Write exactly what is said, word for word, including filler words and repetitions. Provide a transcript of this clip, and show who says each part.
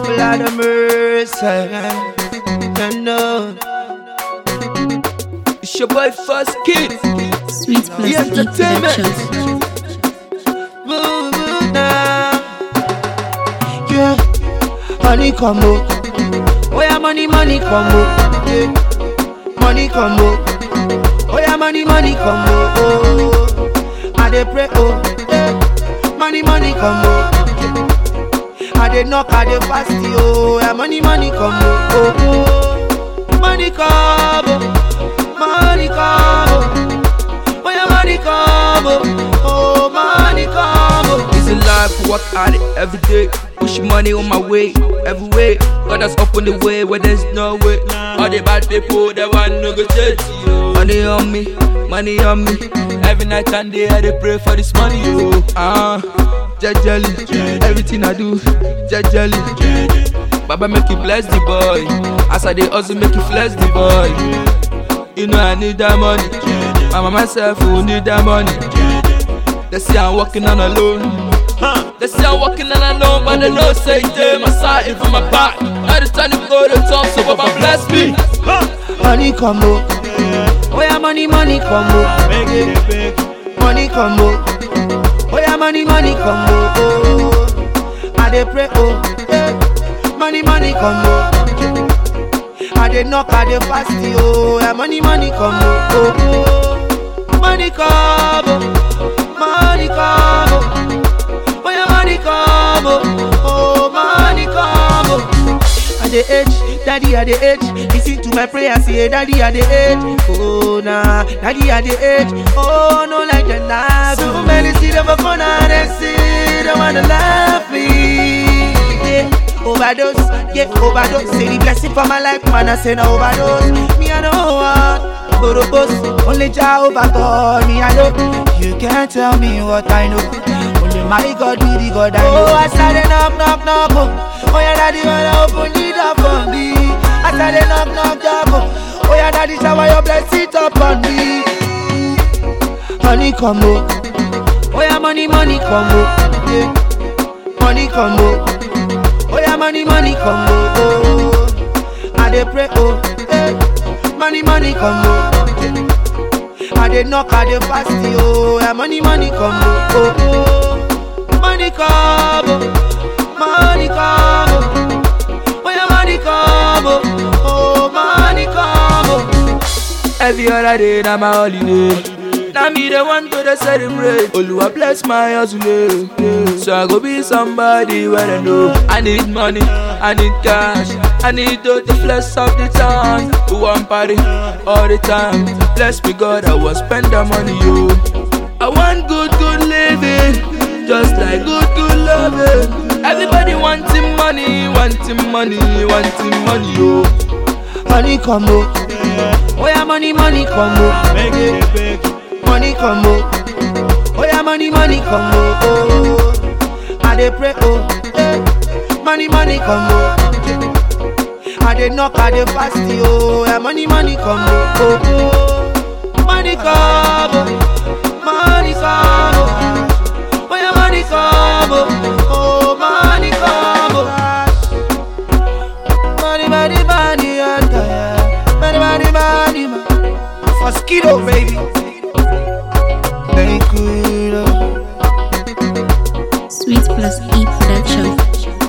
Speaker 1: Lord of mercy. And no, it's your boy First Kid.
Speaker 2: Sweet Plus
Speaker 1: Entertainment. Yeah, money combo. Oh yeah, money, money combo. Yeah, money combo. Oh yeah, money, money combo. Oh, I dey pray. Oh, yeah, money, money combo. I dey knock, I dey fast. Oh, yeah, money, money combo. Oh, oh, money combo, money combo. Oh yeah, money combo. Oh, money combo. It's a life, work at it every day. Push money on my way, every way. God has opened the way where there's no way. All the bad people, they want to negotiate. Money on me, money on me. Every night and day I dey pray for this money, yo. Ah, uh, jejely, everything I do, jejely. Baba make you bless the boy. As I dey also make you flex the boy. You know I need that money. Mama myself who need that money. They say I'm walking on alone. They say I'm walking on alone, but they know say they my side and from my back. Every time you go to talk, so Baba bless me. Money combo. Oh yeah, money, money combo. Money combo. Oh yeah, money, money combo. Oh, I dey pray. Oh, yeah. Money, money combo. I dey knock, I dey fast. Oh, yeah, money, money combo. Oh, oh, money combo. Money combo. Oh yeah, money combo. Oh, money combo. I dey age, daddy I dey age. Listen to my prayer, say daddy I dey age. Oh nah, daddy I dey age. Oh no like the knife. So many see them for corner and see they wanna laugh me. Yeah, overdose, yeah overdose. Say the blessing for my life, man I say no overdose. Me I know what, go to boss. Only Jah overcome me I know. You can't tell me what I know. Only my God be the God I know. Oh I started knock knock knock. Oh. Oh yeah, daddy wanna open the door for me. I started knock knock door. Oh yeah, daddy shower your blessing up on me. Money combo. Oh yeah, money money combo. Yeah. Money combo. Oh yeah, money money combo. Oh, I dey pray. Oh, yeah. Money money combo. I dey knock, I dey fast. Oh yeah, money money combo. Oh, oh, money combo. Money combo, oh yeah, money combo, oh money combo. Every other day na my holiday. Now me the one to the celebrate. Oluwa bless my hustle, so I go be somebody where I know. I need money, I need cash, I need to the flesh of the town. Who want party all the time? Bless me God, I will spend the money, yo. I want good, good living, just like good, good loving. Everybody wanting money, wanting money, wanting money, yo. Money combo. Oh yeah, money, money combo. Money combo. Oh yeah, money, money combo. Oh, I dey pray. Oh, yeah. Money, money combo. I dey knock, I dey fast. Oh, yeah, money, money combo. Oh, oh, money combo. Money combo. Oh yeah, money combo. Oh, money combo. Money, money, money, yeah. Money, money, money, money. For Skiddo, baby. Very good.
Speaker 2: Sweet Plus E Production.